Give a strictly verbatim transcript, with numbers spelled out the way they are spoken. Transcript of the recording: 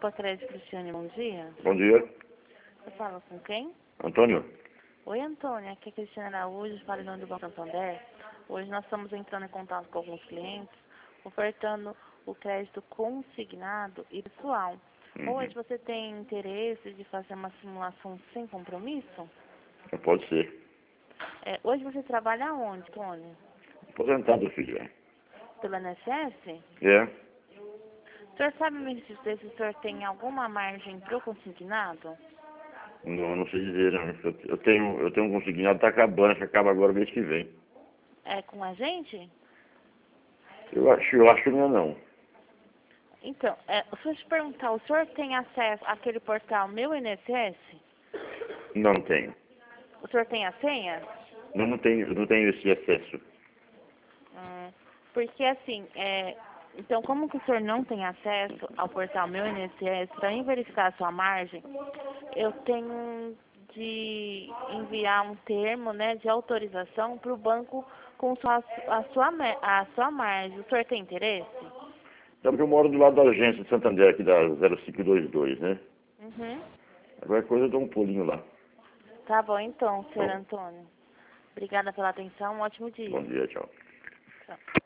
Copa Crédito Cristiane, bom dia. Bom dia. Você fala com quem? Antônio? Oi, Antônio. Aqui é Cristiane Araújo, falando do Banco Santander. Hoje nós estamos entrando em contato com alguns clientes, ofertando o crédito consignado e pessoal. Uhum. Hoje você tem interesse de fazer uma simulação sem compromisso? Pode ser. É, hoje você trabalha onde, Antônio? Aposentado, filho. É. Pelo I N S S? É. O senhor sabe me dizer se o senhor tem alguma margem para o consignado? Não, não sei dizer, não. Eu, eu tenho, eu tenho um consignado, está acabando, acho que acaba agora mês que vem. É com a gente? Eu acho, eu acho que não é não. Então, é, se eu te perguntar, o senhor tem acesso àquele portal Meu I N S S? Não tenho. O senhor tem a senha? Não, não tenho, eu não tenho esse acesso. Hum, porque assim, é, então como que o senhor não tem acesso ao portal Meu I N S S, para mim verificar a sua margem, eu tenho de enviar um termo, né, de autorização para o banco com sua, a, sua, me- a sua margem. O senhor tem interesse? Sabe que eu moro do lado da agência de Santander, aqui da zero cinco dois dois, né? Uhum. Qualquer coisa eu dou um pulinho lá. Tá bom então, senhor Bom, Antônio. Obrigada pela atenção, um ótimo bom dia. dia, tchau. Tchau.